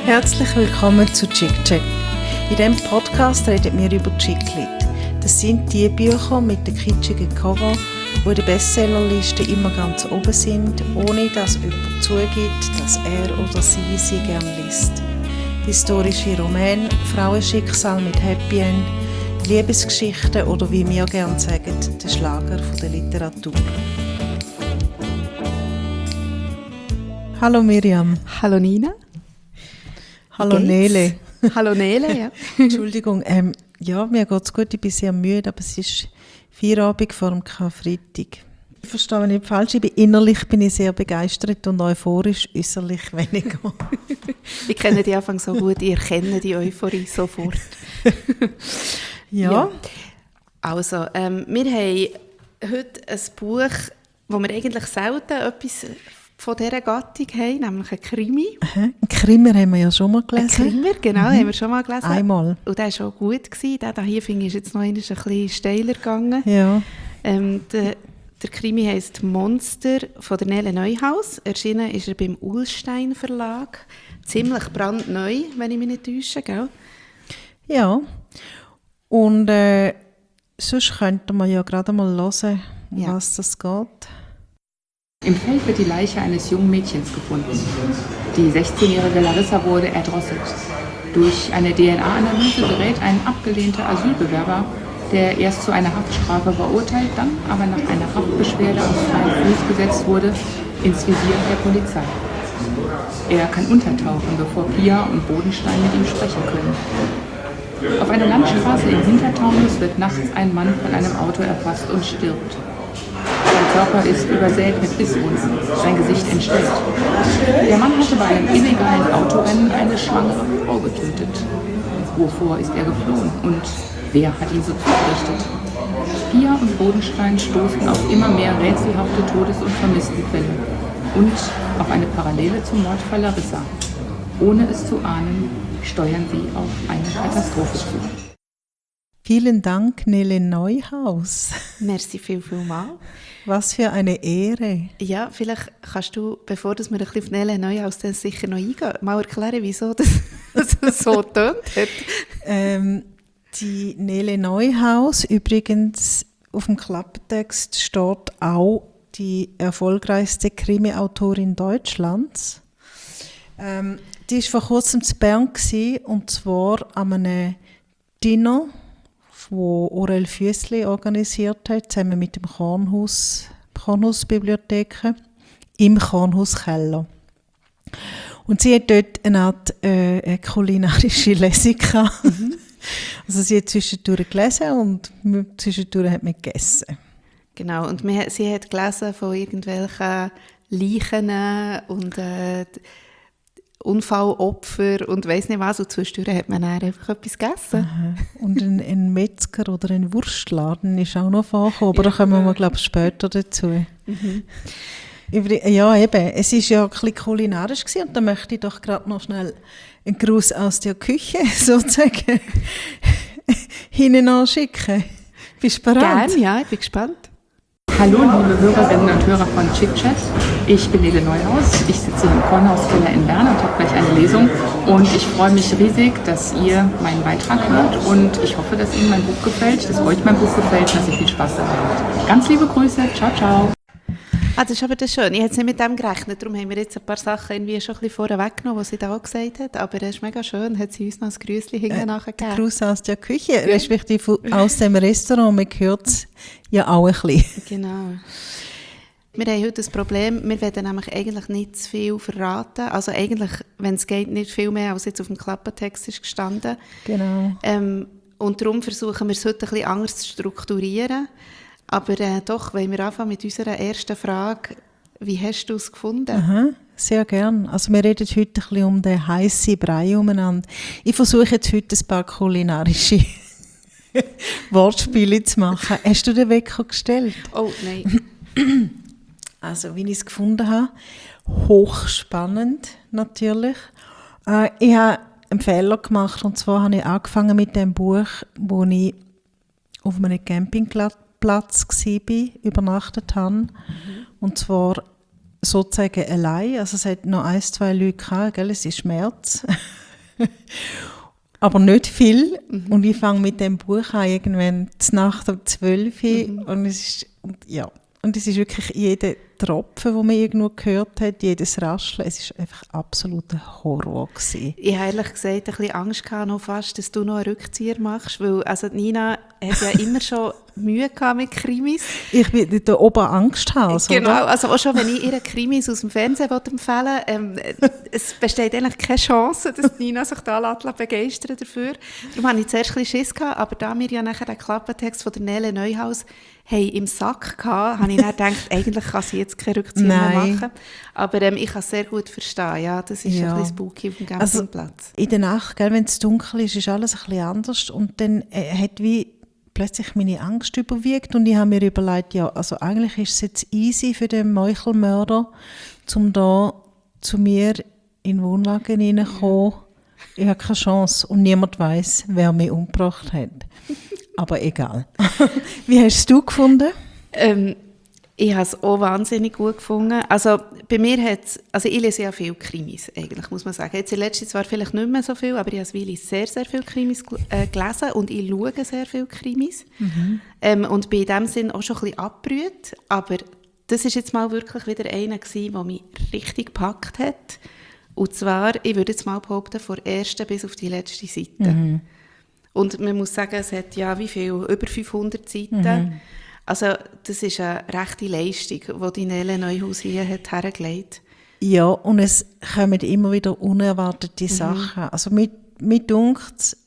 Herzlich willkommen zu Chick-Check. In diesem Podcast reden wir über Chick-Lit. Das sind die Bücher mit den kitschigen Cover, die in der Bestsellerliste immer ganz oben sind, ohne dass jemand zugibt, dass er oder sie gerne liest. Historische Romane, Frauenschicksal mit Happy End, Liebesgeschichten oder wie wir gerne sagen, der Schlager der Literatur. Hallo Miriam. Hallo Nina. Hallo Nele. Hallo Nele, ja. Entschuldigung, ja, mir geht es gut, ich bin sehr müde, aber es ist Feierabend vor dem Karfreitag. Ich verstehe mich nicht falsch, innerlich bin ich sehr begeistert und euphorisch, äußerlich weniger. Ich kenne die Anfang so gut, ich erkenne die Euphorie sofort. Ja. Also, wir haben heute ein Buch, wo wir eigentlich selten etwas von dieser Gattung haben, nämlich ein Krimi. Ein Krimi haben wir ja schon mal gelesen. Ein Krimi, genau, haben wir schon mal gelesen. Einmal. Und der war auch gut. Der hier, finde ich, ist jetzt noch ein bisschen steiler gegangen. Ja. Der Krimi heisst «Monster» von der Nele Neuhaus. Erschienen ist er beim Ullstein Verlag. Ziemlich brandneu, wenn ich mich nicht täusche, gell? Ja. Und sonst könnten wir ja gerade mal hören, um was das geht. Im Feld wird die Leiche eines jungen Mädchens gefunden. Die 16-jährige Larissa wurde erdrosselt. Durch eine DNA-Analyse gerät ein abgelehnter Asylbewerber, der erst zu einer Haftstrafe verurteilt, dann aber nach einer Haftbeschwerde auf freien Fuß gesetzt wurde, ins Visier der Polizei. Er kann untertauchen, bevor Pia und Bodenstein mit ihm sprechen können. Auf einer Landstraße im Hintertaunus wird nachts ein Mann von einem Auto erfasst und stirbt. Sein Körper ist übersät mit Bisswunden, sein Gesicht entstellt. Der Mann hatte bei einem illegalen Autorennen eine schwangere Frau getötet. Wovor ist er geflohen und wer hat ihn so zugerichtet? Pia und Bodenstein stoßen auf immer mehr rätselhafte Todes- und Vermisstenfälle und auf eine Parallele zum Mordfall Larissa. Ohne es zu ahnen, steuern sie auf eine Katastrophe zu. Vielen Dank, Nele Neuhaus. Merci viel mal. Was für eine Ehre. Ja, vielleicht kannst du, bevor wir ein bisschen auf Nele Neuhaus dann sicher noch eingehen, mal erklären, wieso das so tönt hat. Die Nele Neuhaus, übrigens auf dem Klappentext steht auch die erfolgreichste Krimi-Autorin Deutschlands. Die war vor kurzem zu Bern und zwar an einem Dinner, wo Aurel Füssli organisiert hat, zusammen mit dem Kornhausbibliotheken im Kornhauskeller. Und sie hat dort eine Art kulinarische Lesung gehabt. Also sie hat zwischendurch gelesen und zwischendurch hat man gegessen. Genau, und sie hat gelesen von irgendwelchen Leichen und Unfallopfer und weiss nicht was. Und zwischendurch hat man dann einfach etwas gegessen. Aha. Und ein Metzger oder ein Wurstladen ist auch noch vorgekommen, aber da kommen wir, glaube ich, später dazu. Mhm. Ja, eben, es war ja ein bisschen kulinarisch gewesen, und da möchte ich doch gerade noch schnell einen Gruß aus der Küche sozusagen hinten anschicken. Bist du bereit? Gerne, ja, ich bin gespannt. Hallo liebe Hörerinnen und Hörer von Chick-Chat, ich bin Nele Neuhaus, ich sitze hier im Kornhauskeller in Bern und habe gleich eine Lesung und ich freue mich riesig, dass ihr meinen Beitrag hört und ich hoffe, dass Ihnen mein Buch gefällt, dass euch mein Buch gefällt, dass ihr viel Spaß dabei habt. Ganz liebe Grüße, ciao, ciao. Das ist aber das schön. Ich hätte nicht mit dem gerechnet, darum haben wir jetzt ein paar Sachen irgendwie schon ein bisschen vorher weggenommen, was sie da auch gesagt hat, aber das ist mega schön, hat sie uns noch ein Grüßchen hinten nachher gegeben. Gruß aus der Küche, respektive aus dem Restaurant, man hört es ja auch ein bisschen. Genau. Wir haben heute das Problem, wir wollen nämlich eigentlich nicht zu viel verraten, also eigentlich, wenn es geht, nicht viel mehr, als jetzt auf dem Klappentext ist gestanden. Genau. Und darum versuchen wir es heute ein bisschen anders zu strukturieren. Aber doch, wollen wir anfangen mit unserer ersten Frage. Wie hast du es gefunden? Aha, sehr gern. Also wir reden heute ein bisschen um den heissen Brei umeinander. Ich versuche jetzt heute ein paar kulinarische Wortspiele zu machen. Hast du den Wecker gestellt? Oh, nein. Also, wie ich es gefunden habe, hochspannend natürlich. Ich habe einen Fehler gemacht, und zwar habe ich angefangen mit dem Buch, wo ich auf einem Campingplatz war, übernachtet habe. Und zwar sozusagen allein. Also es hat noch 1, 2 Leute gehabt, gell? Es ist März. Aber nicht viel. Und ich fange mit dem Buch an, irgendwann Nacht um 12 Uhr. Und es ist wirklich jeder Tropfen, den man irgendwo gehört hat, jedes Rascheln, es war einfach absoluter Horror gewesen. Ich habe ehrlich gesagt ein bisschen Angst gehabt, noch fast, dass du noch einen Rückzieher machst, weil also Nina hat ja immer schon Mühe gehabt mit Krimis. Ich bin der Oberangsthaus, genau, oder? also auch schon, wenn ich ihr Krimis aus dem Fernsehen empfehlen will, es besteht eigentlich keine Chance, dass Nina sich da begeistern dafür. Darum hatte ich zuerst ein bisschen Schiss gehabt, aber da wir ja nachher den Klappentext von der Nele Neuhaus im Sack gehabt, habe ich dann gedacht, eigentlich kann sie jetzt keine Rückzieher mehr machen. Aber ich kann es sehr gut verstehen. Ja, das ist ein bisschen spooky auf dem Campingplatz. In der Nacht, wenn es dunkel ist, ist alles ein bisschen anders. Und dann hat wie plötzlich meine Angst überwiegt. Und ich habe mir überlegt, ja, also eigentlich ist es jetzt easy für den Meuchelmörder, um da zu mir in den Wohnwagen reinzukommen. Ich habe keine Chance und niemand weiss, wer mich umgebracht hat. Aber egal. Wie hast du es gefunden? Ich habe es auch wahnsinnig gut gefunden. Also bei mir hat es, also ich lese ja viel Krimis, eigentlich, muss man sagen. Jetzt in letzter Zeit zwar vielleicht nicht mehr so viel, aber ich habe sehr, sehr viele Krimis gelesen und ich schaue sehr viele Krimis. Und bin in dem Sinn auch schon ein bisschen abgerührt. Aber das war jetzt mal wirklich wieder einer gewesen, der mich richtig gepackt hat. Und zwar, ich würde jetzt mal behaupten, von der ersten bis auf die letzte Seite. Und man muss sagen, es hat ja wie viel? Über 500 Seiten. Also das ist eine rechte Leistung, die die Nele Neuhaus hier hat hergelegt. Ja, und es kommen immer wieder unerwartete Sachen. Also mir dunkt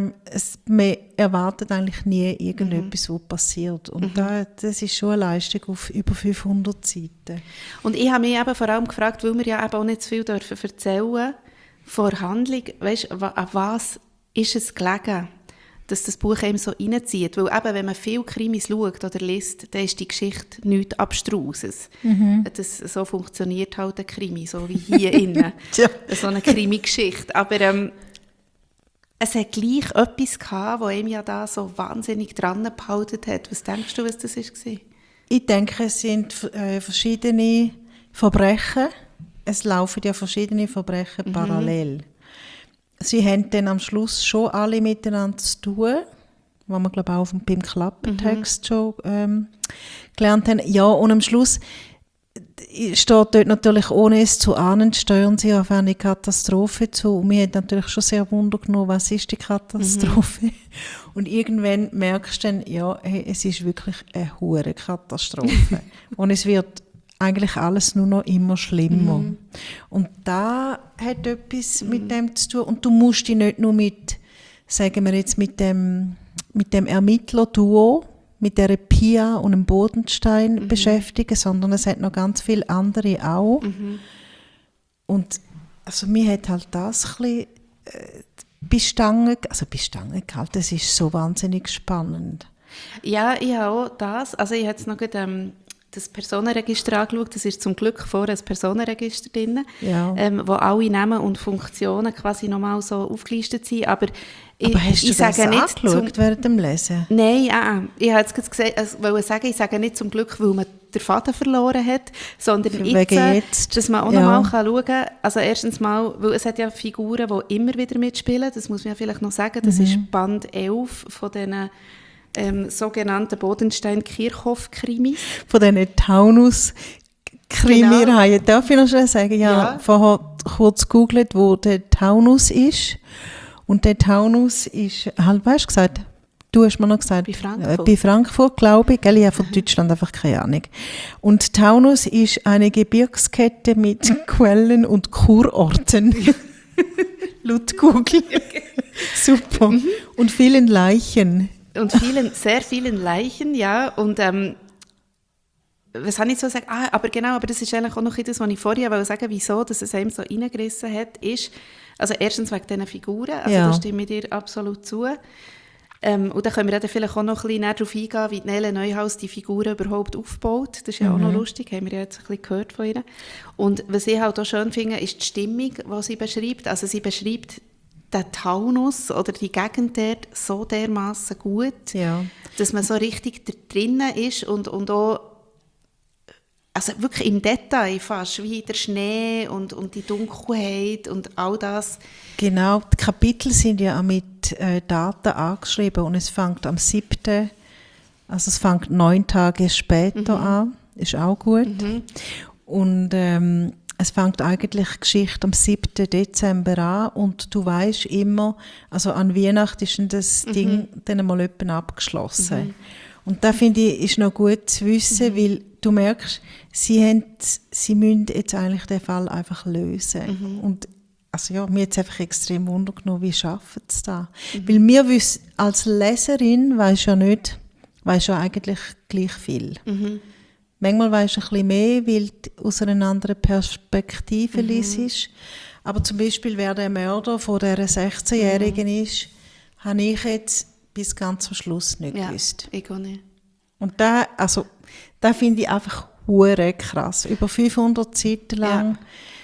man erwartet eigentlich nie irgendetwas, was passiert. Und das ist schon eine Leistung auf über 500 Seiten. Und ich habe mich eben vor allem gefragt, weil wir ja eben auch nicht zu viel dürfen erzählen vor Handlung, weißt, an was ist es gelegen, dass das Buch einem so reinzieht? Weil eben, wenn man viel Krimis schaut oder liest, dann ist die Geschichte nichts Abstruses. So funktioniert halt ein Krimi, so wie hier innen. So eine Krimi-Geschichte. Aber es hat gleich etwas gehabt, das ihm ja da so wahnsinnig dran gehalten hat. Was denkst du, was das war? Ich denke, es sind verschiedene Verbrechen. Es laufen ja verschiedene Verbrechen parallel. Sie haben dann am Schluss schon alle miteinander zu tun, was wir, glaube ich, auch beim Klappentext schon gelernt haben. Ja, und am Schluss steht dort natürlich, ohne es zu ahnen, steuern sie auf eine Katastrophe zu. Und mir hat natürlich schon sehr Wunder genommen, was ist die Katastrophe? Und irgendwann merkst du dann, ja, hey, es ist wirklich eine hure Katastrophe. Und es wird eigentlich alles nur noch immer schlimmer. Und da hat etwas mit dem zu tun. Und du musst dich nicht nur mit, sagen wir jetzt, mit dem Ermittler-Duo, mit der Pia und dem Bodenstein beschäftigen, sondern es hat noch ganz viele andere auch. Und also mir hat halt das ein bisschen Bestangen gehalten. Das ist so wahnsinnig spannend. Ja, ich habe auch das. Also ich habe jetzt noch das Personenregister angeschaut. Das ist zum Glück vorher ein Personenregister drin, wo alle Namen und Funktionen quasi nochmal so aufgelistet sind. Aber hast du das angeschaut während dem Lesen? Nein, ich habe jetzt gesagt, ich sage nicht zum Glück, weil man den Faden verloren hat, sondern jetzt, dass man auch nochmal schauen kann. Also erstens mal, weil es hat ja Figuren, die immer wieder mitspielen, das muss man ja vielleicht noch sagen, das ist Band 11 von diesen sogenannten Bodenstein-Kirchhoff-Krimis. Von diesen Taunus-Krimireihen. Darf ich noch schnell sagen? Ja. Vorher kurz gegoogelt, wo der Taunus ist. Und der Taunus ist, halt, weißt du gesagt? Du hast mir noch gesagt. Bei Frankfurt, glaube ich. Ich habe von Deutschland einfach keine Ahnung. Und Taunus ist eine Gebirgskette mit Quellen und Kurorten. Laut Google. Super. Und vielen Leichen. Und sehr vielen Leichen, ja. Und was habe ich so gesagt? Aber das ist eigentlich auch noch das, was ich vorher wollte sagen, wieso dass es einem so reingerissen hat, ist, also erstens wegen diesen Figuren, also da stimme ich dir absolut zu. Und dann können wir dann vielleicht auch noch ein bisschen näher darauf eingehen, wie Nele Neuhaus die Figuren überhaupt aufbaut. Das ist ja auch noch lustig, haben wir ja jetzt ein bisschen gehört von ihr. Und was ich halt auch schön finde, ist die Stimmung, die sie beschreibt. Also sie beschreibt den Taunus oder die Gegend dort so dermassen gut, dass man so richtig da drinnen ist und auch also wirklich im Detail fast, wie der Schnee und die Dunkelheit und all das. Genau, die Kapitel sind ja auch mit Daten angeschrieben und es fängt am 7., also es fängt 9 Tage später an, ist auch gut. Und es fängt eigentlich die Geschichte am 7. Dezember an und du weisst immer, also an Weihnachten ist das Ding dann mal jemand abgeschlossen. Und das finde ich ist noch gut zu wissen, weil du merkst, sie müssen jetzt eigentlich den Fall einfach lösen. Und also ja, mir hat es einfach extrem Wunder genommen, wie schaffen sie das? Weil wir wissen, als Leserin weisst ja eigentlich gleich viel. Manchmal weisst du ein bisschen mehr, weil du aus einer anderen Perspektive liest. Aber zum Beispiel, wer der Mörder von dieser 16-Jährigen ist, habe ich jetzt bis ganz zum Schluss nicht gewusst. Ich auch nicht. Und da finde ich einfach hure krass. Über 500 Seiten lang.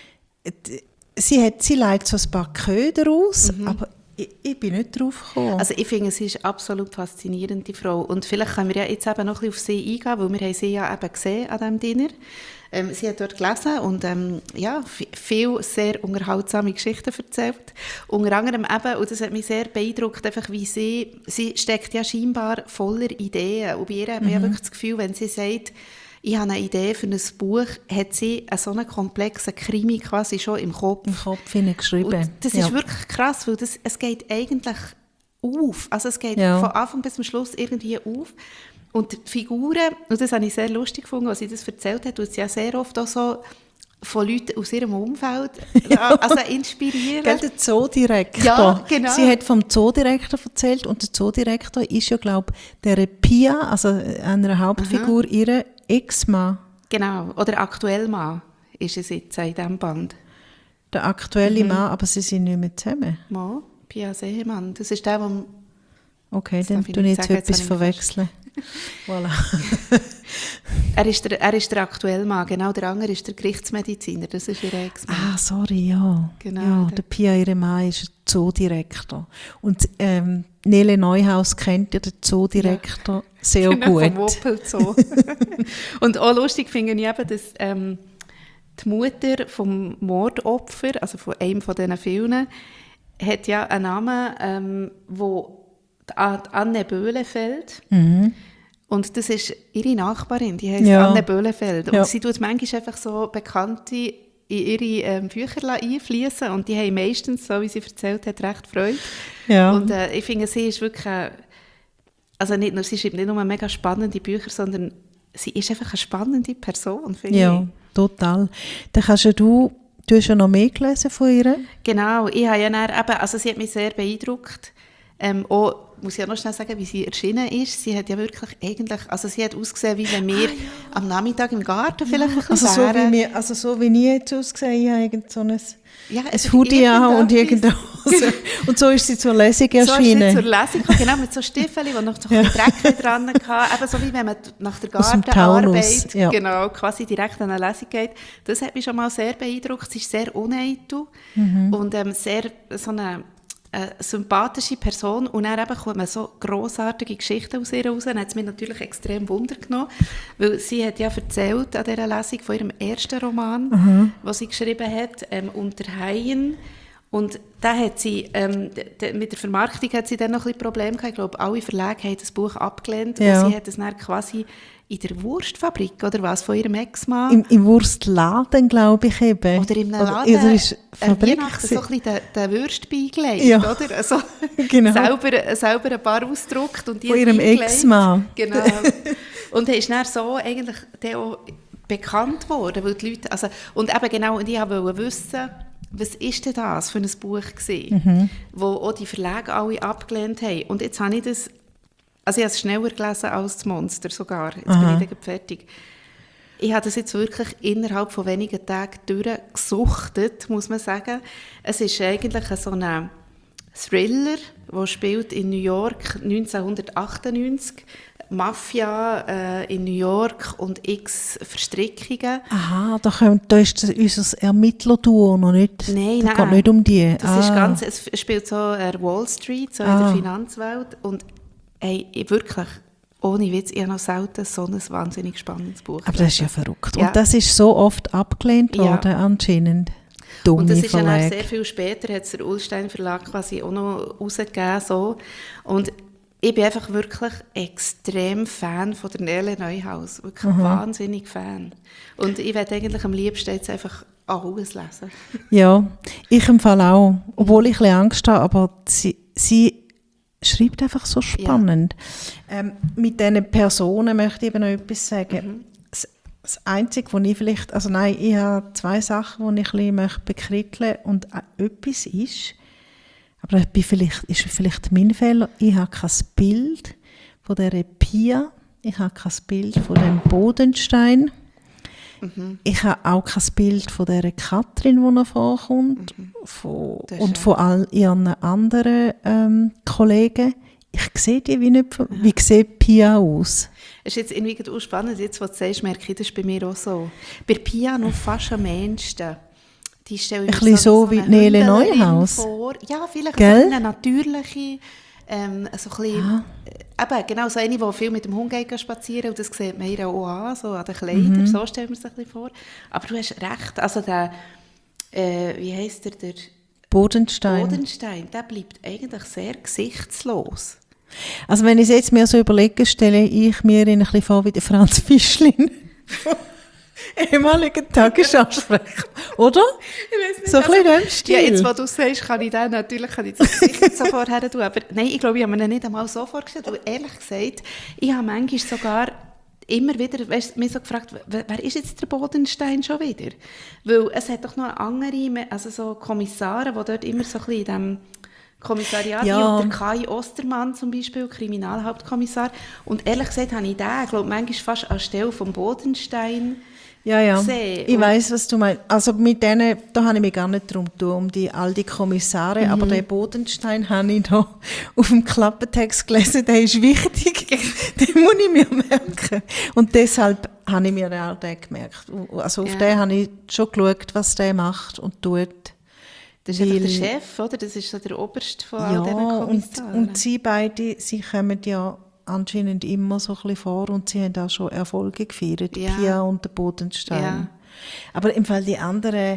Sie legt so ein paar Köder aus, aber ich bin nicht drauf gekommen. Also ich finde, sie ist absolut faszinierend, die Frau. Und vielleicht können wir ja jetzt eben noch ein bisschen auf sie eingehen, weil wir haben sie ja eben gesehen an diesem Dinner. Sie hat dort gelesen und viel sehr unterhaltsame Geschichten erzählt. Unter anderem eben, und das hat mich sehr beeindruckt, einfach wie sie steckt ja scheinbar voller Ideen. Und bei ihr hat man ja wirklich das Gefühl, wenn sie sagt, ich habe eine Idee für ein Buch, hat sie so einen komplexen Krimi quasi schon im Kopf. Im Kopf geschrieben. Und das ist wirklich krass, weil es geht eigentlich auf. Also es geht von Anfang bis zum Schluss irgendwie auf. Und die Figuren, und das habe ich sehr lustig gefunden, als sie das erzählt hat, und sie ja sehr oft auch so von Leuten aus ihrem Umfeld also inspirieren. Gell, der Zoodirektor. Ja, genau. Sie hat vom Zoodirektor erzählt und der Zoodirektor ist ja, glaube ich, der Pia, also einer Hauptfigur, ihre Ex-Mann. Genau, oder aktuell Mann ist es jetzt in diesem Band. Der aktuelle Mann, aber sie sind nicht mehr zusammen. Mann, Pia Seemann, das ist der, der... Okay, dann tue ich jetzt etwas verwechseln. Voilà. Er ist der aktuelle Mann, genau, der andere ist der Gerichtsmediziner, das ist ihr Ex-Mann. Ah, sorry, ja. Genau, ja, der Pia, ihre Mann, ist Zoodirektor. Und Nele Neuhaus kennt ja den Zoodirektor sehr genau, gut. Vom Woppel-Zoo. Und auch lustig finde ich eben, dass die Mutter vom Mordopfer, also von einem von diesen Filmen, hat ja einen Namen, wo Anne Böhlefeld. Und das ist ihre Nachbarin, die heisst Anne Böhlefeld. Und sie tut manchmal einfach so Bekannte in ihre Bücher einfließen und die haben meistens, so wie sie erzählt hat, recht Freude. Ja. Und ich finde, sie ist wirklich, sie schreibt nicht nur mega spannende Bücher, sondern sie ist einfach eine spannende Person, finde ich. Ja, total. Dann du hast ja noch mehr gelesen von ihr? Genau, ich habe ja dann eben, sie hat mich sehr beeindruckt. Auch, muss ich ja noch schnell sagen, wie sie erschienen ist. Sie hat ja wirklich eigentlich, sie hat ausgesehen, wie wenn wir am Nachmittag im Garten vielleicht ein bisschen wären. So wie ich jetzt ausgesehen habe, irgend so ein Hoodie an und irgendwas. Und so ist sie zur Lesung erschienen. So ist sie zur Lesung gekommen, genau, mit so Stiefeln, die noch so ein bisschen Dreck dran hatten. Eben so wie wenn man nach der Gartenarbeit genau, quasi direkt an eine Lesung geht. Das hat mich schon mal sehr beeindruckt. Sie ist sehr uneitel und sehr so eine sympathische Person und dann eben kommt man so grossartige Geschichten aus ihr raus. Dann hat es mich natürlich extrem Wunder genommen, weil sie hat ja erzählt an dieser Lesung von ihrem ersten Roman, was sie geschrieben hat, «Unter Haien». Und da hat sie, mit der Vermarktung hat sie dann noch ein bisschen Probleme gehabt. Ich glaube, alle Verlage haben das Buch abgelehnt und sie hat es dann quasi in der Wurstfabrik, oder was, von ihrem Ex-Mann? Im Wurstladen, glaube ich eben. Oder im Laden, Fabrik so ein bisschen den Würst beigelegt, oder? Also, genau. selber ein paar ausgedruckt und die von ihrem Ex-Mann. Genau. Und er ist dann so eigentlich auch bekannt worden, weil die Leute, und eben genau, und ich wollte wissen, was ist denn das für ein Buch gewesen, wo auch die Verlage alle abgelehnt haben. Und jetzt habe ich das, ich habe es schneller gelesen als das Monster sogar. Jetzt bin ich dann fertig. Ich habe das jetzt wirklich innerhalb von wenigen Tagen durchgesuchtet, muss man sagen. Es ist eigentlich so ein Thriller, der spielt in New York 1998. Mafia in New York und x Verstrickungen. Aha, da ist unser Ermittlerduo noch nicht. Nein. Geht nicht um die. Das ist es spielt so Wall Street, so in der Finanzwelt. Und wirklich ohne Witz, ich habe noch selten so ein wahnsinnig spannendes Buch Aber das ist ja verrückt. Ja. Und das ist so oft abgelehnt worden, anscheinend. Dumme und das ist ja Verlage. sehr viel später, hat es der Ullstein Verlag quasi auch noch rausgegeben. So. Und ich bin einfach wirklich extrem Fan von der Nele Neuhaus. Wirklich wahnsinnig Fan. Und ich werde eigentlich am liebsten jetzt einfach alles lesen. Ja, ich im Fall auch. Obwohl ich ein bisschen Angst habe, aber sie schreibt einfach so spannend. Mit diesen Personen möchte ich eben noch etwas sagen. Das Einzige, wo ich vielleicht, also nein, ich habe 2 Sachen, die ich ein bisschen bekritteln möchte. Und etwas ist, aber ist vielleicht mein Fehler, ich habe kein Bild von dieser Pia, ich habe kein Bild von dem Bodenstein, ich habe auch kein Bild von dieser Katrin, die noch vorkommt, und von all ihren anderen Kollegen. Ich sehe die wie nicht. Wie sieht Pia aus? Es ist jetzt irgendwie auch spannend, jetzt, was du sagst, merke ich, das ist bei mir auch so. Bei Pia noch fast am menschsten. Die stelle ich mir so wie Nele Neuhaus vor. Ja, vielleicht Gell? so eine natürliche, so ein bisschen, eben, genau so eine, die viel mit dem Hund geht spazieren, und das sieht man ihr auch an, so an den Kleidern, so stellt man sich ein bisschen vor. Aber du hast recht, also der, wie heisst der Bodenstein, der bleibt eigentlich sehr gesichtslos. Also wenn ich es jetzt mir so überlege, stelle ich mir ihn ein bisschen vor wie der Franz Fischlin. Ehemaliger Tagesansprecher, oder? Ich weiss nicht, so ein bisschen in dem Stil. Ja, jetzt, wo du sagst, kann ich das Gesicht so vorher tun. Aber nein, ich glaube, ich habe mir nicht einmal so vorgestellt. Und ehrlich gesagt, ich habe manchmal sogar immer wieder mich so gefragt, wer ist jetzt der Bodenstein schon wieder? Weil es hat doch noch andere, also so Kommissare, die dort immer so ein bisschen in diesem Kommissariat, Ja. und der Kai Ostermann zum Beispiel, Kriminalhauptkommissar. Und ehrlich gesagt habe ich den, glaube manchmal fast anstelle vom Bodenstein gesehen. Ich weiss, was du meinst. Also mit denen, da habe ich mich gar nicht drum getan, all die Kommissare, aber den Bodenstein habe ich da auf dem Klappentext gelesen, der ist wichtig, den muss ich mir merken. Und deshalb habe ich mir auch den gemerkt. Also auf den habe ich schon geschaut, was der macht und tut. Das ist einfach der Chef, oder? Das ist so der Oberste von all diesen Kommissaren. Und sie beide, sie kommen ja anscheinend immer so ein bisschen vor und sie haben auch schon Erfolge gefeiert, Pia und der Bodenstein. Ja. Aber im Fall die anderen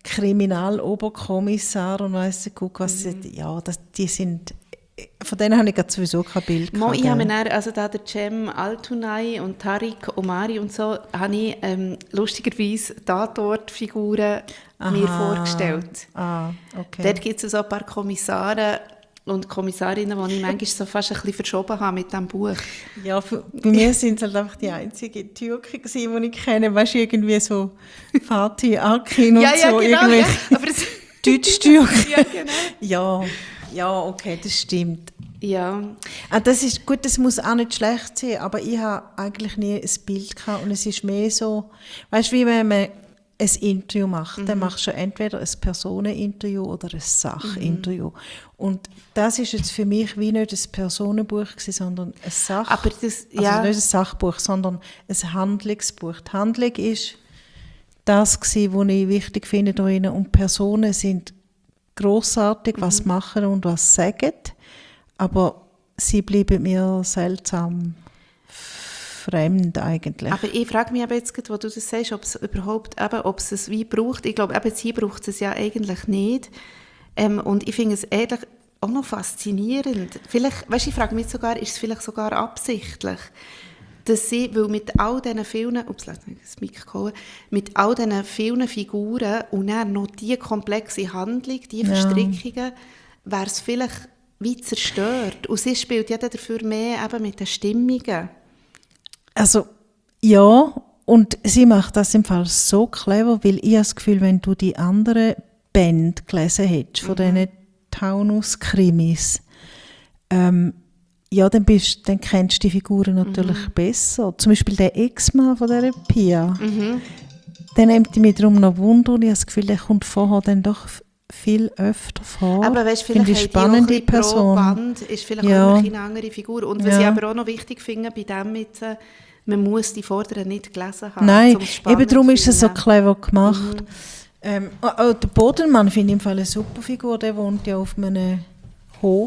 Kriminaloberkommissare und weiss ich, guck, was die sind, von denen habe ich gerade sowieso kein Bild gehabt. Ich habe mir dann, also da der Cem Altunay und Tariq Omari und so, habe ich lustigerweise Tatortfiguren mir vorgestellt. Okay. Dort gibt es so ein paar Kommissare und Kommissarinnen, die ich manchmal so fast ein bisschen verschoben habe mit diesem Buch. Ja, bei mir sind es halt einfach die einzigen Türken gewesen, die ich kenne. Weißt du, irgendwie so Fatih Akin und so. Genau, ja. Aber Deutsch-Türken. Ja, genau. Ja, okay, das stimmt. Ja. Das ist gut, das muss auch nicht schlecht sein, aber ich habe eigentlich nie ein Bild gehabt und es ist mehr so, weißt du, wie wenn man ein Interview macht, dann machst du entweder ein Personeninterview oder ein Sachinterview. Und das ist jetzt für mich wie nicht ein Personenbuch gewesen, sondern ein Aber das, also nicht ein Sachbuch, sondern ein Handlungsbuch. Die Handlung ist das gewesen, was ich wichtig finde da drin. Und Personen sind grossartig, was machen und was sagen, aber sie bleiben mir seltsam fremd eigentlich. Aber ich frage mich aber jetzt, wo du das sagst, ob es überhaupt, ob es es wie braucht. Ich glaube, jetzt hier braucht es ja eigentlich nicht. Und ich finde es ehrlich auch noch faszinierend. Vielleicht, weißt, ich frage mich sogar, ist es vielleicht sogar absichtlich, dass sie, weil mit all diesen vielen, mit all diesen vielen Figuren und dann noch diese komplexe Handlung, diese Verstrickungen, wäre es vielleicht wie zerstört. Und sie spielt ja dafür mehr eben mit den Stimmungen. Also, ja, und sie macht das im Fall so clever, weil ich habe das Gefühl, wenn du die andere Band gelesen hättest, von diesen Taunus-Krimis, dann kennst du die Figuren natürlich besser. Zum Beispiel der Ex-Mann von dieser Pia. Der nimmt mich darum noch Wunder und ich habe das Gefühl, der kommt vorher dann doch viel öfter vor. Aber weißt, vielleicht eine spannende Person. Pro Band ist vielleicht auch eine andere Figur. Und was ich aber auch noch wichtig finde bei dem mit, man muss die Vorderen nicht gelesen haben. Nein, eben darum ist es so clever gemacht. Der Bodenmann finde ich im Fall eine super Figur. Der wohnt ja auf einem Hof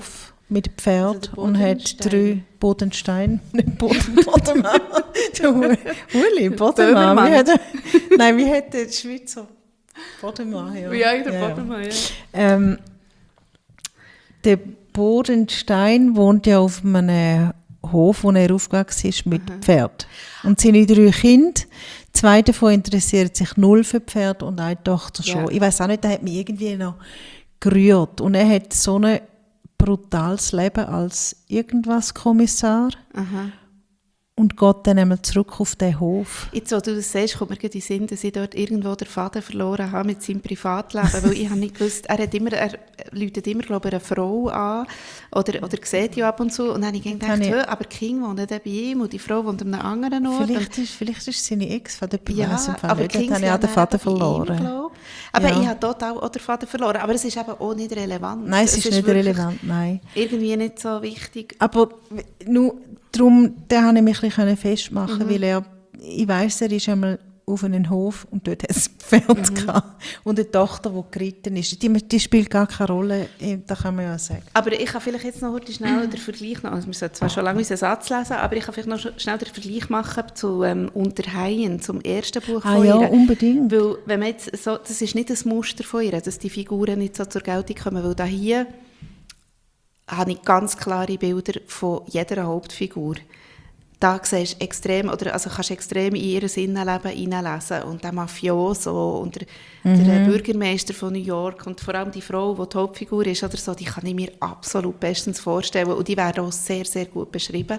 mit Pferd Also und hat 3 Bodensteine. Nicht Bodenmann. Uli, Bodenmann. Wie hat der Schweizer Bodenmann? Ja, der Bodenmann, ja. Der Bodenstein wohnt ja auf einem Hof, wo er aufgewachsen ist, mit Pferd. Und seine 3 Kinder, 2 davon interessiert sich 0 für Pferd und eine Tochter schon. Ja. Ich weiss auch nicht, der hat mich irgendwie noch gerührt. Und er hat so ein brutales Leben als irgendwas Kommissar und geht dann einmal zurück auf den Hof. Jetzt, wo du das sagst, kommt mir gerade in den Sinn, dass ich dort irgendwo den Faden verloren habe mit seinem Privatleben, weil ich habe nicht gewusst, er läutet immer, glaube ich, eine Frau an oder sieht ja ab und zu und dann habe ich gedacht, aber die Kinder wohnen dann bei ihm und die Frau wohnt an einem anderen Ort. Vielleicht ist seine Ex von der Ja, aber nicht, dann habe ich auch den Faden verloren. Aber ich habe dort auch den Faden verloren, aber es ist eben auch nicht relevant. Nein, es ist nicht relevant, nein. Irgendwie nicht so wichtig. Aber nur darum, da habe ich mich ein bisschen festmachen, weil ich weiss, er ist einmal auf einen Hof und dort hat es ein Pferd gehabt. Und eine Tochter, die geritten ist. Die spielt gar keine Rolle, das kann man ja sagen. Aber ich kann vielleicht jetzt noch heute schnell den Vergleich machen, also wir sollten zwar schon lange unseren Satz lesen, aber ich kann vielleicht noch schnell den Vergleich machen zu Unterheien, zum ersten Buch von ihr. Ja, unbedingt. Weil, wenn man jetzt so, das ist nicht ein Muster von ihr, dass die Figuren nicht so zur Geltung kommen, weil da hier habe ich ganz klare Bilder von jeder Hauptfigur. Da siehst du extrem, kannst extrem in ihr Innenleben hineinlesen. Und der Mafioso und der Bürgermeister von New York und vor allem die Frau, die Hauptfigur ist, oder so, die kann ich mir absolut bestens vorstellen. Und die werden auch sehr, sehr gut beschrieben.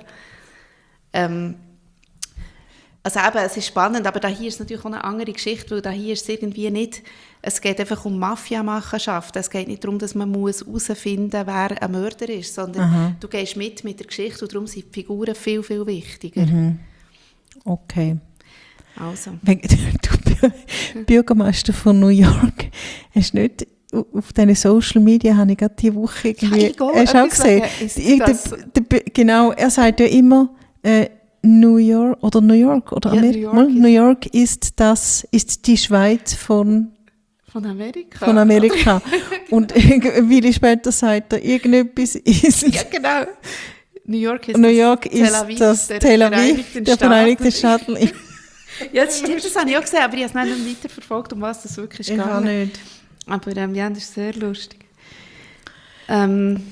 Also eben, es ist spannend, aber da hier ist natürlich auch eine andere Geschichte, weil da hier ist es irgendwie nicht, es geht einfach um Mafia-Machenschaft, es geht nicht darum, dass man herausfinden muss, wer ein Mörder ist, sondern du gehst mit der Geschichte und darum sind die Figuren viel, viel wichtiger. Okay. Also. Du Bürgermeister von New York, hast nicht auf deinen Social Media, habe ich gerade diese Woche irgendwie, hast du auch gesehen? Genau, er sagt ja immer, New York oder Amerika. New York ist die Schweiz von Amerika. Von Amerika. Und Willi später sagt er, irgendetwas ist... Ja, genau. New York ist das Tel Aviv der Vereinigten Staaten. Ja, das stimmt, das habe ich auch gesehen, aber ich habe es nicht weiterverfolgt, um was das wirklich ist gegangen. Ich nicht. Aber ja, das ist sehr lustig. Ja,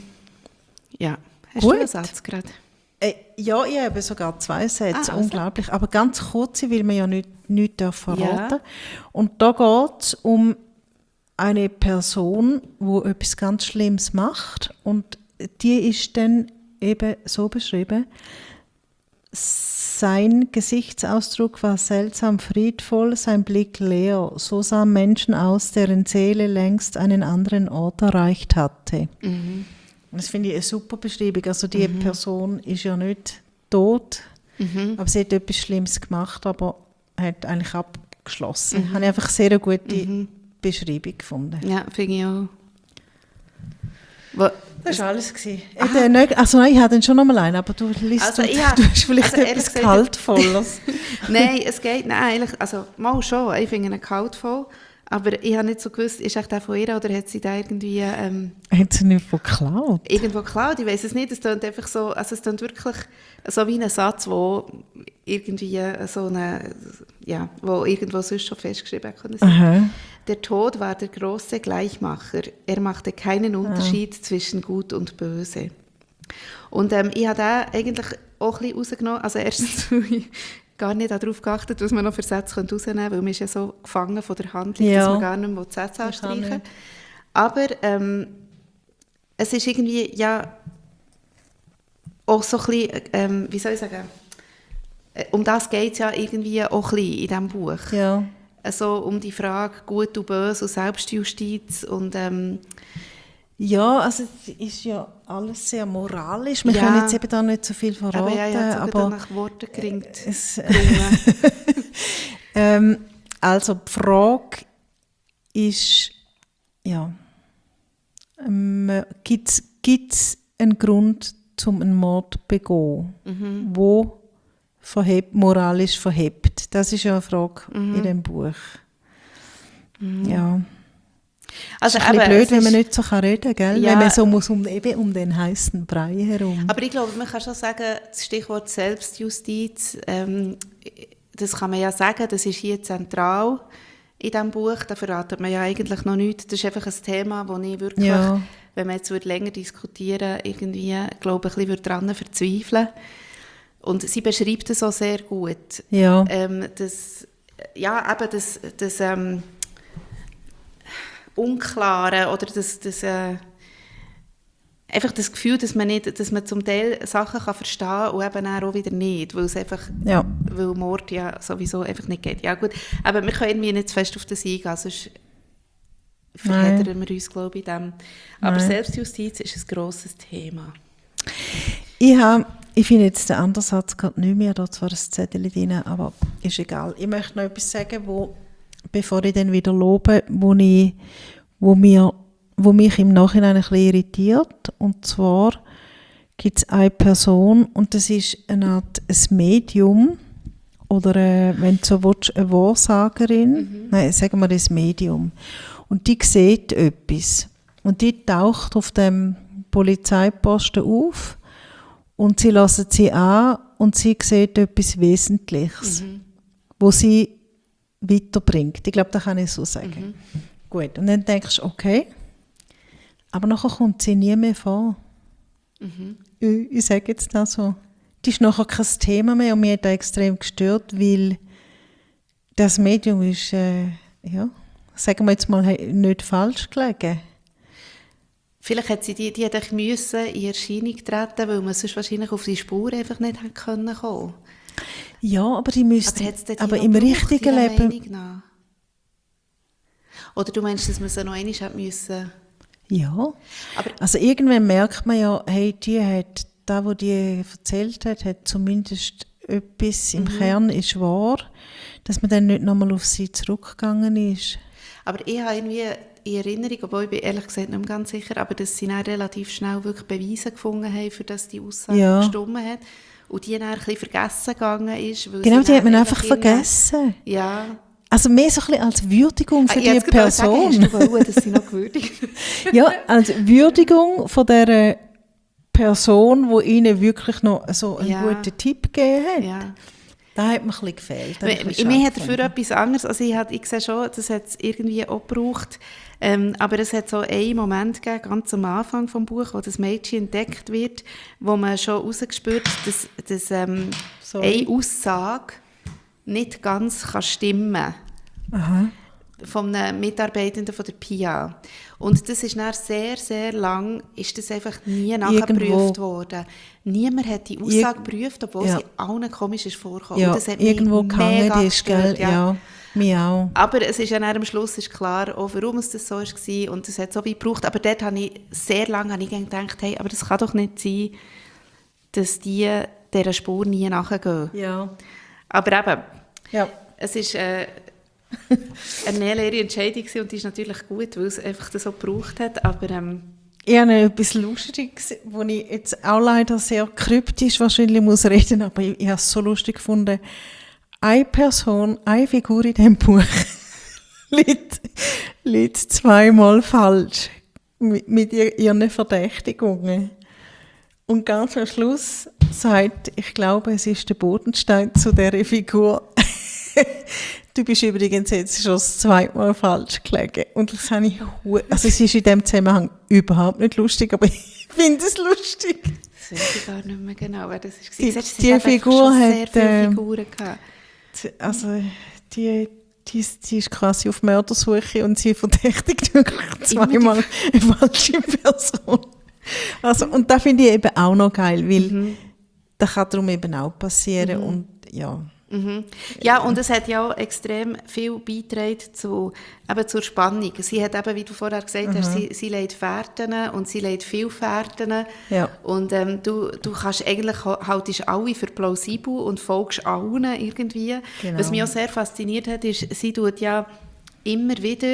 hast Gut. du einen Satz gerade? Ja, ich habe sogar 2 Sätze, also. unglaublich. Aber ganz kurze, weil man ja nichts verraten darf. Ja. Und da geht es um eine Person, die etwas ganz Schlimmes macht. Und die ist dann eben so beschrieben, sein Gesichtsausdruck war seltsam friedvoll, sein Blick leer. So sahen Menschen aus, deren Seele längst einen anderen Ort erreicht hatte. Das finde ich eine super Beschreibung. Also die Person ist ja nicht tot, aber sie hat etwas Schlimmes gemacht, aber hat eigentlich abgeschlossen. Habe ich einfach sehr eine gute Beschreibung gefunden. Ja, finde ich auch. Das war alles. Also nein, ich hatte schon noch mal einen, aber du liest, du hast vielleicht etwas Kaltvolles. Nein, es geht, eigentlich, also mal schon, ich finde ihn kaltvoll. Aber ich habe nicht so gewusst, ist echt der von ihr oder hat sie da irgendwie... Hat sie nicht geklaut? Irgendwo geklaut, ich weiss es nicht. Es klingt einfach so, also es klingt wirklich so wie ein Satz, wo irgendwie so eine, ja, wo irgendwo sonst schon festgeschrieben können sein. Der Tod war der große Gleichmacher. Er machte keinen Unterschied zwischen Gut und Böse. Und ich habe da eigentlich auch ein bisschen rausgenommen, also erstens gar nicht darauf geachtet, was man noch für Sätze rausnehmen könnte, weil man ist ja so gefangen von der Handlung, dass man gar nicht mehr die Sätze anstreichen will. Aber es ist irgendwie, ja, auch so ein bisschen, wie soll ich sagen, um das geht es ja irgendwie auch ein bisschen in diesem Buch. Ja. Also um die Frage Gut und Böse und Selbstjustiz und ja, also es ist ja alles sehr moralisch. Wir können jetzt eben da nicht so viel verraten. Aber ja, aber nach Worten klingt also die Frage ist, ja, gibt es einen Grund, um einen Mord zu begehen, wo moralisch verhebt? Das ist ja eine Frage in dem Buch. Ja. Also es ist ein bisschen blöd, wenn man nicht so reden kann, gell? Ja. Wenn man so muss um den heißen Brei herum. Aber ich glaube, man kann schon sagen, das Stichwort Selbstjustiz, das kann man ja sagen, das ist hier zentral in diesem Buch. Da verratet man ja eigentlich noch nichts. Das ist einfach ein Thema, das ich wirklich, wenn man jetzt länger diskutieren würde, irgendwie, glaube ich, ein bisschen daran verzweifeln. Und sie beschreibt es auch sehr gut. Ja. Das Unklare oder einfach das Gefühl, dass man zum Teil Sachen kann verstehen kann und eben auch wieder nicht, weil es einfach, weil Mord ja sowieso einfach nicht geht. Ja gut, aber wir können irgendwie nicht zu fest auf das eingehen, sonst verheddern wir uns, glaube ich, in dem. Aber Selbstjustiz ist ein grosses Thema. Ich finde jetzt den anderen Satz gerade nicht mehr, da ist zwar ein Zettel drin, aber ist egal. Ich möchte noch etwas sagen, bevor ich dann wieder lobe, wo mich im Nachhinein ein bisschen irritiert. Und zwar gibt es eine Person, und das ist eine Art ein Medium, oder wenn du so willst, eine Wahrsagerin, nein, sagen wir das Medium. Und die sieht etwas. Und die taucht auf dem Polizeiposten auf und sie lassen sie an und sie sieht etwas Wesentliches, wo sie weiterbringt. Ich glaube, das kann ich so sagen. Gut, und dann denkst du, okay, aber nachher kommt sie nie mehr vor. Ich sage jetzt das so. Das ist nachher kein Thema mehr und mich hat das extrem gestört, weil das Medium ist, sagen wir jetzt mal, nicht falsch gelegen. Vielleicht hat sie die hätte müssen in Erscheinung treten, weil man sonst wahrscheinlich auf die Spur einfach nicht hätte kommen können. Ja, aber die müsste, aber im richtigen Leben. Oder du meinst, dass man sie noch einmal hätte müssen? Ja, aber also irgendwann merkt man ja, hey, die erzählt hat zumindest etwas im Kern ist wahr, dass man dann nicht nochmal auf sie zurückgegangen ist. Aber ich habe irgendwie in Erinnerung, obwohl ich bin ehrlich gesagt nicht mehr ganz sicher, aber dass sie dann relativ schnell wirklich Beweise gefunden haben, für das die Aussage gestimmt hat. Und die dann ein bisschen vergessen gegangen ist. Weil genau, die hat man einfach vergessen. Ja. Also mehr so ein bisschen als Würdigung für die Person. Sagen, hast du wollen, dass sie noch gewürdigt ja, als Würdigung von dieser Person, die ihnen wirklich noch so einen guten Tipp gegeben hat. Ja. Da hat mir ein bisschen gefehlt. Mir hat dafür etwas anderes. Also ich sehe schon, das hat es irgendwie auch gebraucht. Aber es hat so einen Moment gegeben, ganz am Anfang des Buches, wo das Mädchen entdeckt wird, wo man schon rausgespürt hat, dass eine Aussage nicht ganz stimmen kann. Von einem Mitarbeitenden von der PIA. Und das ist dann sehr, sehr lang, ist das einfach nie nachgeprüft worden. Niemand hat die Aussage geprüft, obwohl sie allen komisch ist vorgekommen. Ja, das hat irgendwo mich mega gestört, ja. Mir auch. Aber es ist ja am Schluss ist klar, auch warum es das so war und es hat so weit gebraucht. Aber dort habe ich sehr lange gedacht, hey, aber das kann doch nicht sein, dass die dieser Spur nie nachgehen. Ja. Aber eben, es ist eine leere Entscheidung und die ist natürlich gut, weil es einfach das so gebraucht hat, aber ich habe etwas Lustiges, wo ich jetzt auch leider sehr kryptisch wahrscheinlich muss reden, aber ich habe es so lustig gefunden. Eine Person, eine Figur in diesem Buch liegt zweimal falsch mit ihren Verdächtigungen. Und ganz am Schluss sagt, ich glaube, es ist der Bodenstein zu dieser Figur. Du bist übrigens jetzt schon das zweite Mal falsch gelegen. Und das habe ich also es ist in diesem Zusammenhang überhaupt nicht lustig, aber ich finde es lustig. Das weiß ich gar nicht mehr genau, wer das war. Die Figur hat sehr viele Figuren gehabt. Also die ist quasi auf Mördersuche und sie verdächtigt wirklich zweimal eine falsche Person. Also, und das finde ich eben auch noch geil, weil das kann darum eben auch passieren. Und ja. Ja, und es hat ja auch extrem viel beigetragen zur Spannung. Sie hat eben, wie du vorher gesagt hast, sie legt Fährten und sie legt viele Fährten. Ja. Und du kannst eigentlich, haltest alle für plausibel und folgst allen irgendwie. Genau. Was mich auch sehr fasziniert hat, ist, sie tut ja immer wieder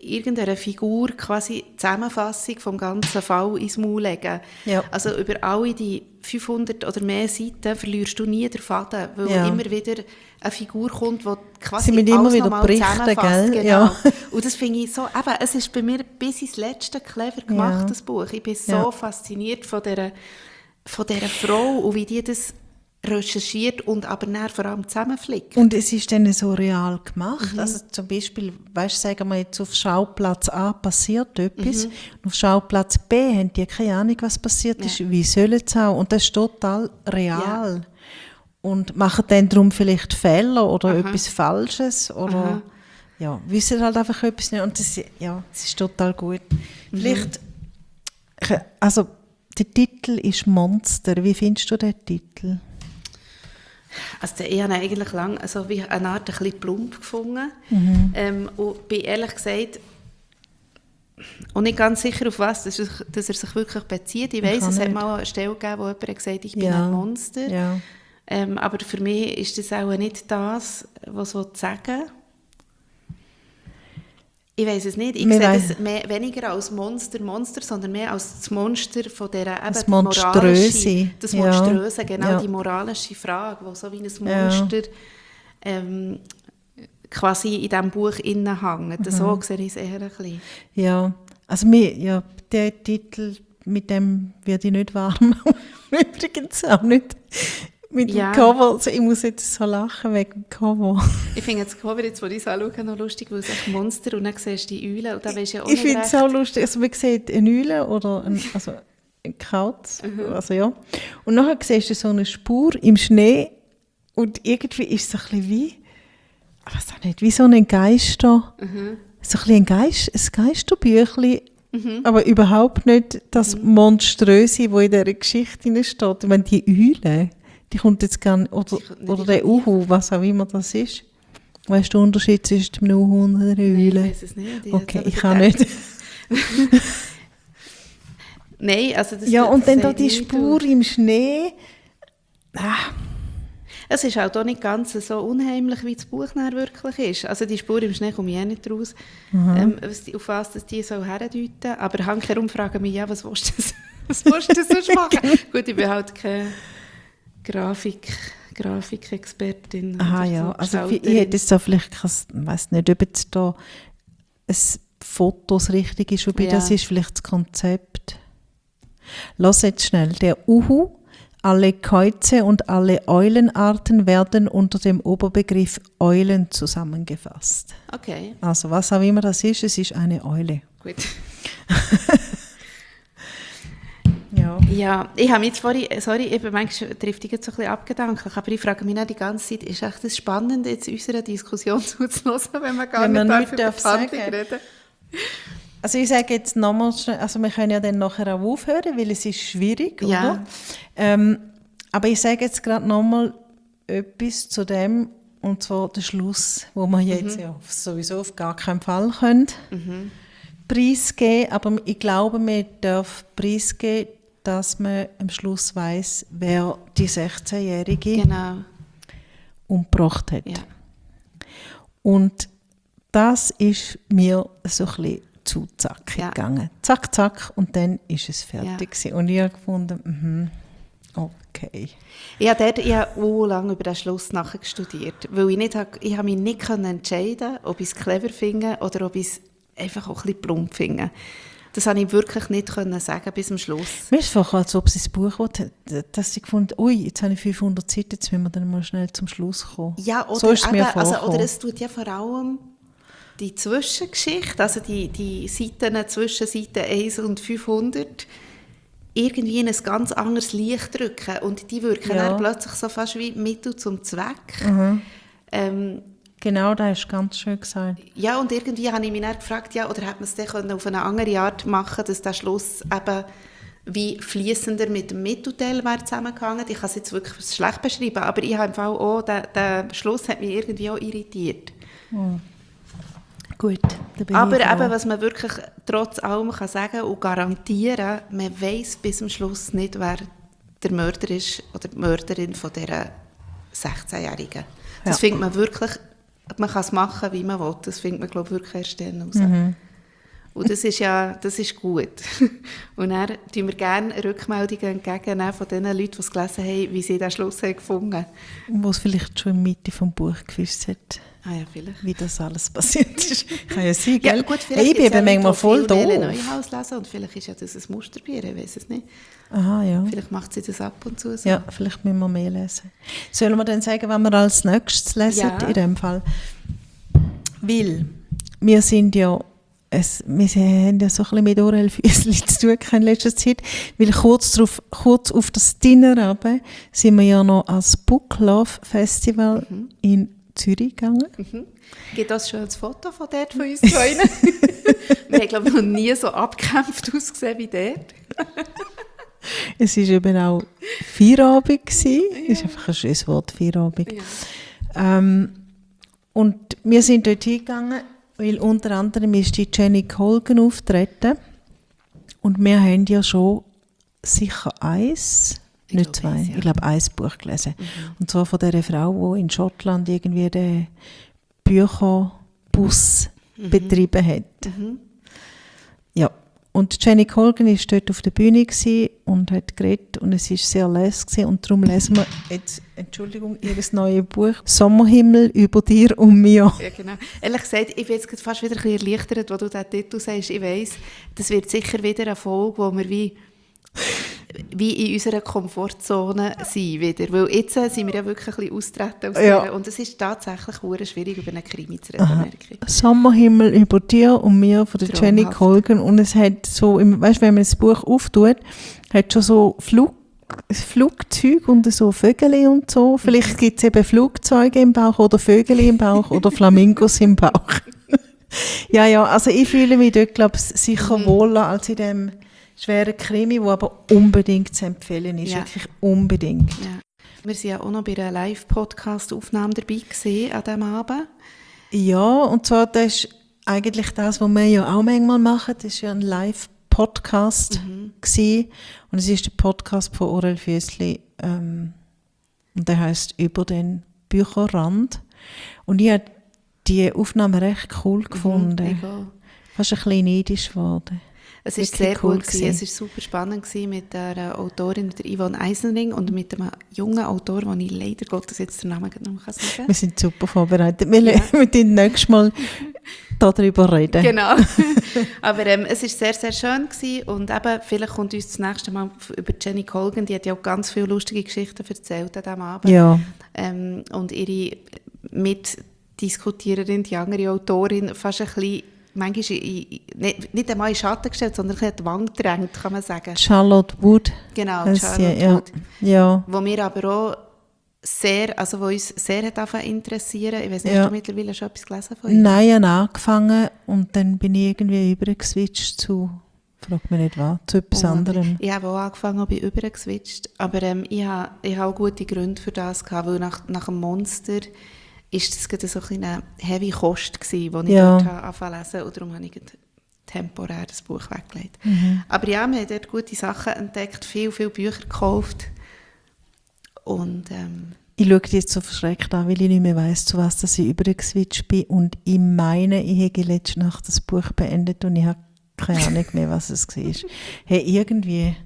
irgendeiner Figur quasi die Zusammenfassung vom ganzen Fall ins Maul legen. Ja. Also über alle die 500 oder mehr Seiten verlierst du nie den Faden, weil Ja. immer wieder eine Figur kommt, die quasi Sie müssen immer alles wieder nochmal berichten, zusammenfasst. gell? Genau. Ja. Und das finde ich so, eben, es ist bei mir bis ins Letzte clever gemacht, Ja. das Buch. Ich bin so Ja. fasziniert von dieser Frau und wie die das recherchiert und aber dann vor allem zusammenflickt. Und es ist dann so real gemacht. Also zum Beispiel, weißt, sagen wir jetzt, auf Schauplatz A passiert etwas, und auf Schauplatz B haben die keine Ahnung, was passiert ist. Wie sollen sie auch? Und das ist total real. Und machen dann darum vielleicht Fehler oder etwas Falsches oder ja, wissen halt einfach etwas nicht. Und das, ja, das ist total gut. Vielleicht, also der Titel ist «Monster». Wie findest du den Titel? Also ich habe ihn eigentlich lange also wie eine Art ein bisschen plump gefunden. Und bin ehrlich gesagt auch nicht ganz sicher, auf was dass er sich wirklich bezieht. Ich weiss, es hat mal eine Stelle gegeben, wo jemand gesagt hat, ich bin ein Monster. Ja. Aber für mich ist das auch nicht das, was ich sagen will. Ich weiss es nicht. Ich sehe das weniger als Monster, sondern mehr als das Monster von dieser das Monströse. Das Monströse, ja. genau, ja. die moralische Frage, die so wie ein Monster quasi in diesem Buch hängt. So sehe ich es eher ein bisschen. Ja, also der Titel, mit dem werde ich nicht warm. Übrigens auch nicht mit dem Cover. Also ich muss jetzt so lachen wegen dem Cover. Ich finde das Cover, jetzt, wo ich es anschaue, noch lustig, weil es echt Monster und dann siehst du die Eule und da weisst du ja auch ich finde nicht es auch lustig. Also man sieht eine Eule oder ein Kauz. Also ja. Und nachher siehst du so eine Spur im Schnee und irgendwie ist es ein bisschen wie, ich weiß auch nicht, wie so ein Geister. So ein Geisterbüchlein. Aber überhaupt nicht das Monströse, das in dieser Geschichte steht. Ich meine, die Eule, die kommt jetzt gerne, oder der Uhu, was auch immer das ist. Weißt du den Unterschied zwischen einem Uhu und einer Eule? Nein, ich weiss es nicht. Okay, ich kann nicht. Nein, also das... Ja, und dann da sagt die nicht Spur im Schnee. Es ist auch nicht ganz so unheimlich, wie das Buch nachher wirklich ist. Also die Spur im Schnee komme ich auch nicht raus, auf was das die so herdeuten. Aber handherum fragen mich, ja, was willst du sonst machen? Gut, ich bin halt keine Grafikexpertin. Aha, ja. Also ich hätte jetzt da vielleicht, ich weiss nicht, ob jetzt da ein Foto das richtig ist, wobei das ist vielleicht das Konzept. Lass jetzt schnell. Der Uhu, alle Käuze und alle Eulenarten werden unter dem Oberbegriff Eulen zusammengefasst. Okay. Also was auch immer das ist, es ist eine Eule. Gut. Ja, ich habe mich jetzt vorhin, manchmal trifft ich jetzt so ein bisschen abgedanklich, aber ich frage mich auch die ganze Zeit, ist echt das Spannende, jetzt unserer Diskussion zuzuhören, wenn man gar nicht über die Handlung reden? Also ich sage jetzt nochmal, also wir können ja dann nachher auch aufhören, weil es ist schwierig, oder? Aber ich sage jetzt gerade nochmal etwas zu dem, und zwar der Schluss, wo wir jetzt sowieso auf gar keinen Fall können preisgeben, aber ich glaube, man darf preisgeben, dass man am Schluss weiss, wer die 16-Jährige umgebracht hat. Ja. Und das ist mir so ein bisschen zu zackig gegangen. Zack, zack, und dann ist es fertig gewesen. Und ich habe gefunden, okay. Ich habe auch lange über den Schluss nachher studiert, weil ich mich nicht entscheiden konnte, ob ich es clever finde oder ob ich es einfach auch ein bisschen plump finde. Das konnte ich wirklich nicht sagen bis zum Schluss. Mir ist es als ob sie das Buch hat, dass sie gefunden, jetzt habe ich 500 Seiten, jetzt müssen wir dann mal schnell zum Schluss kommen. Ja, oder, so ist es mir oder es tut ja vor allem die Zwischengeschichte, also die Seiten zwischen Seiten 1 und 500, irgendwie in ein ganz anderes Licht drücken. Und die wirken dann plötzlich so fast wie Mittel zum Zweck. Genau, das hast du ganz schön gesagt. Ja, und irgendwie habe ich mich dann gefragt, oder hätte man es dann auf eine andere Art machen können, dass der Schluss eben wie fließender mit dem Mittelteil zusammengehangen. Ich kann es jetzt wirklich schlecht beschreiben, aber ich habe im Fall auch, der Schluss hat mich irgendwie auch irritiert. Gut, aber eben, was man wirklich trotz allem kann sagen und garantieren, man weiss bis zum Schluss nicht, wer der Mörder ist oder die Mörderin von dieser 16-Jährigen. Das findet man wirklich, man kann es machen, wie man will. Das findet man, glaube ich, wirklich erst dann raus. Und das ist gut. Und dann tun wir gerne Rückmeldungen entgegennehmen von den Leuten, die es gelesen haben, wie sie den Schluss haben gefunden. Wo es vielleicht schon in der Mitte des Buches gewusst hat, vielleicht. wie das alles passiert ist. Kann ja sein, gell? Ja, gut, vielleicht ich bin eben manchmal voll doof. Neuhaus lesen und vielleicht ist ja das ein Musterbier, ich weiß es nicht. Aha, ja. Vielleicht macht sie das ab und zu so. Ja, vielleicht müssen wir mehr lesen. Sollen wir dann sagen, was wir als nächstes lesen in dem Fall? Weil wir sind ja wir haben ja so ein bisschen mit Orel Füssli zu tun in letzter Zeit, weil kurz auf das Dinner runter sind wir ja noch als Book Love Festival in Zürich gegangen. Gibt es schon ein Foto von dort von uns zwei? Wir haben, glaube ich, noch nie so abgekämpft ausgesehen wie dort. Es war eben auch Feierabend. Es ist einfach ein schönes Wort, Feierabend. Ja. Und wir sind dort hingegangen, weil unter anderem ist die Jenny Colgan auftreten. Und wir haben ja schon sicher eins, nicht zwei, ich glaube ein Buch gelesen. Und zwar von dieser Frau, die in Schottland irgendwie den Bücherbus betrieben hat. Ja. Und Jenny Colgan war dort auf der Bühne und hat geredet und es war sehr leise. Und darum lesen wir jetzt, ihr neues Buch «Sommerhimmel über dir und mir». Ja, genau. Ehrlich gesagt, ich bin jetzt fast wieder ein bisschen erleichtert, wo du diesen Titel sagst. Ich weiss, das wird sicher wieder eine Folge, wo wir wie in unserer Komfortzone sind wieder. Weil jetzt sind wir ja wirklich ein bisschen austreten aus der. Und es ist tatsächlich sehr schwierig, über einen Krimi zu reden, merke ich. «Sommerhimmel über dir und mir» von der Jenny Colgan. Und es hat so, weißt, wenn man das Buch auftut, hat schon so Flugzeuge und so Vögel und so. Vielleicht gibt es eben Flugzeuge im Bauch oder Vögel im Bauch oder Flamingos im Bauch. Ja, also ich fühle mich dort, glaube ich, sicher wohler als in dem schweren Krimi, der aber unbedingt zu empfehlen ist. Ja. Wirklich unbedingt. Ja. Wir waren ja auch noch bei einer Live-Podcast-Aufnahme dabei gewesen, an diesem Abend. Ja, und zwar das ist eigentlich das, was wir ja auch manchmal machen. Das war ja ein Live-Podcast gewesen. Und es ist der Podcast von Orel Füssli. Und der heisst «Über den Bücherrand». Und ich habe die Aufnahme recht cool gefunden. Fast ein bisschen neidisch geworden. Es war sehr cool gewesen. Es war super spannend gewesen mit der Autorin, der Yvonne Eisenring, und mit einem jungen Autor, den ich leider Gottes jetzt den Namen noch sagen kann. Wir sind super vorbereitet. Wir werden nächstes Mal darüber reden. Genau. Aber es war sehr, sehr schön gewesen. Und eben, vielleicht kommt uns das nächste Mal über Jenny Colgan. Die hat ja auch ganz viele lustige Geschichten erzählt an diesem Abend. Ja. Und ihre Mitdiskutiererin, die andere Autorin, fast ein bisschen manchmal nicht einmal in Schatten gestellt, sondern ein bisschen an die Wand gedrängt, kann man sagen. Charlotte Wood. Genau, Charlotte Wood. Ja. Wo wir aber auch wo uns sehr hat interessieren. Ich weiss nicht, hast du mittlerweile schon etwas gelesen von ihr? Nein, ich habe angefangen und dann bin ich irgendwie übergeswitcht zu, frag mich nicht was, zu etwas anderem. Ich habe auch angefangen und bin übergeswitcht, aber ich habe auch gute Gründe für das gehabt, weil nach dem Monster ist das gerade so eine heavy Kost gewesen, die ich dort angefangen zu lesen, und darum habe ich temporär das Buch weggelegt. Aber ja, wir haben dort gute Sachen entdeckt, viele Bücher gekauft. Und, ich schaue jetzt so verschreckt an, weil ich nicht mehr weiss, zu was ich übergeswitcht bin, und ich meine, ich habe letzte Nacht das Buch beendet und ich habe keine Ahnung mehr, was es war. Hey, irgendwie...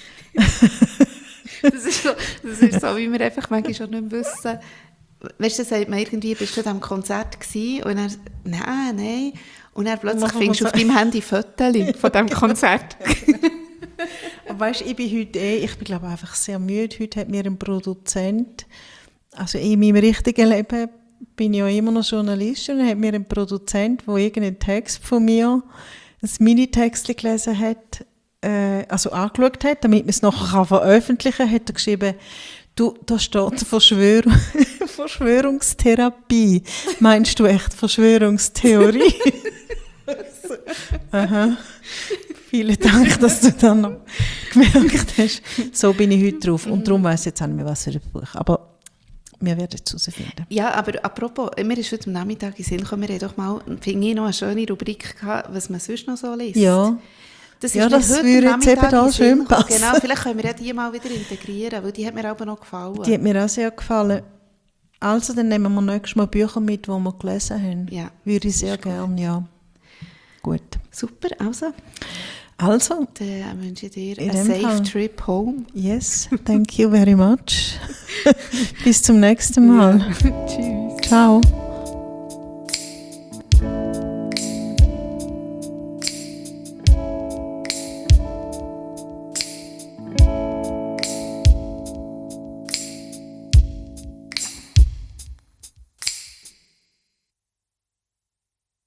das ist so, wie wir einfach manchmal schon nicht mehr wissen. Weißt du, dann sagt man irgendwie, bist du an diesem Konzert gewesen? Und dann, nein. Und dann plötzlich findest du auf deinem Handy Fotos von diesem Konzert. Aber weißt du, ich bin heute ich bin glaube einfach sehr müde. Heute hat mir ein Produzent, also in meinem richtigen Leben bin ich ja immer noch Journalistin, und hat mir ein Produzent, der irgendeinen Text von mir, ein Minitext gelesen hat, also angeschaut hat, damit man es nachher veröffentlichen kann, hat er geschrieben, du, da steht Verschwörungstherapie. Meinst du echt Verschwörungstheorie? Aha. Vielen Dank, dass du dann noch gemerkt hast. So bin ich heute drauf. Und darum weiss ich jetzt auch nicht mehr, was für ein Buch. Aber wir werden es herausfinden. Ja, aber apropos, mir ist heute am Nachmittag in den Sinn gekommen, wir haben doch mal, finde ich, noch eine schöne Rubrik gehabt, was man sonst noch so liest. Ja. Das würde jetzt eben da schön passen. Genau, vielleicht können wir die mal wieder integrieren, weil die hat mir aber noch gefallen. Die hat mir auch sehr gefallen. Also, dann nehmen wir nächstes Mal Bücher mit, die wir gelesen haben. Ja. Würde ich sehr gerne, ja. Gut. Super, also. Dann wünsche ich dir in a dem safe Fall. trip home. Yes, thank you very much. Bis zum nächsten Mal. Tschüss. Ciao.